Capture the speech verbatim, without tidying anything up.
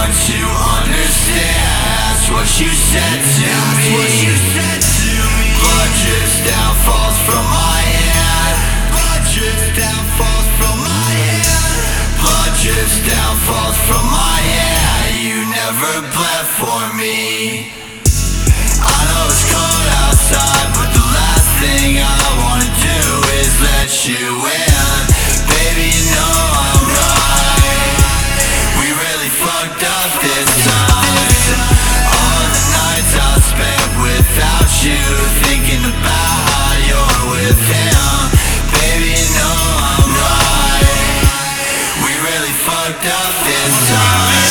want to understand. That's what you said to me. Blood drips down, falls from my hand. Blood drips down, falls from my hand. Blood drips down, falls from my hand. You never bled for me. I know it's cold outside, but the last thing I wanna do is let you in. Baby, you know I'm right. We really fucked up this time. All the nights I spent without you, thinking about how you're with him. Baby, you know I'm right. We really fucked up this time.